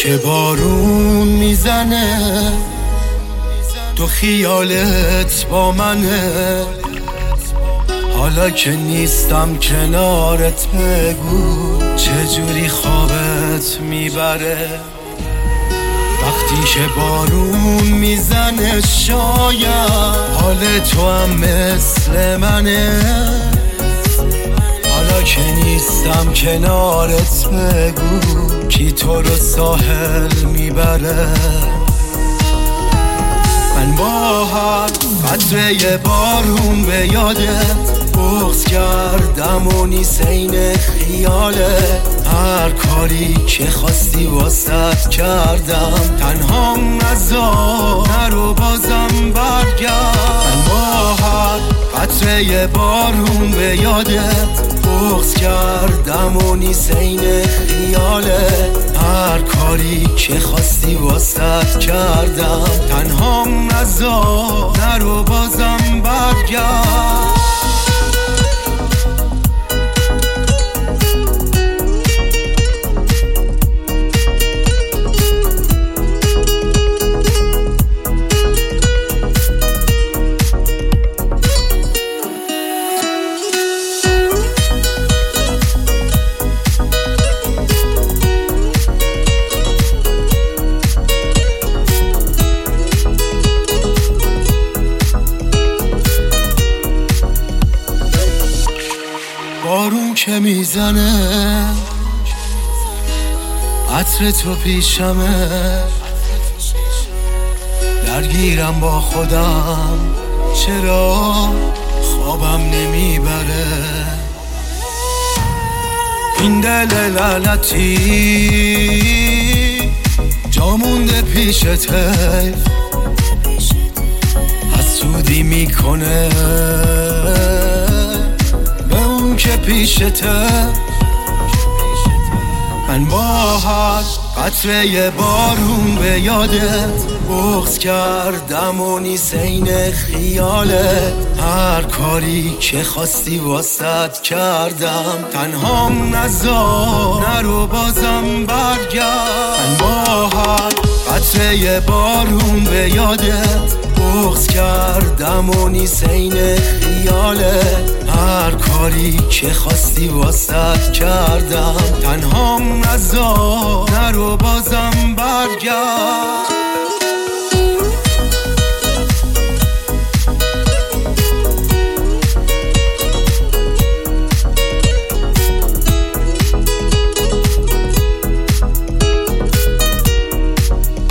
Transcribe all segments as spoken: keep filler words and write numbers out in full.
که بارون میزنه تو خیالت با منه، حالا که نیستم کنارت بگو چجوری خوابت میبره. وقتی که بارون میزنه شاید حال تو هم مثل منه، حالا که نیستم کنارت بگو کی تو رو ساحل میبره. من با هر قطره بارون به یادت بغض کردم و نیست این خیاله، هر کاری که خواستی واسط کردم، تنهام نذار نرو بازم برگرد. من با هر قطره بارون به یادت بغض کردم و نیست این خیاله، هر کاری که خواستی واسط کردم، تنهام نذار نرو بازم برگرد. بارون که میزنه عطر تو پیشمه، درگیرم با خودم چرا خوابم نمیبره. این دل لعنتی جا مونده پیشت، حسودی میکنه که پیشته. من با هر قطره بارون به یادت بغض کردم و نیست این خیاله، هر کاری که خواستی واسط کردم، تنهام نذار نرو بازم برگرد. من با هر قطره بارون به یادت بغض کردم و نیست این خیاله، هر کاری که خواستی واسط کردم، تنهام نذار نرو بازم برگرد.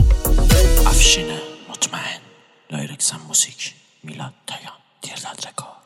افشین مطمئن، دایرکسن موزیک، میلاد تایان، دیرداد رکورد.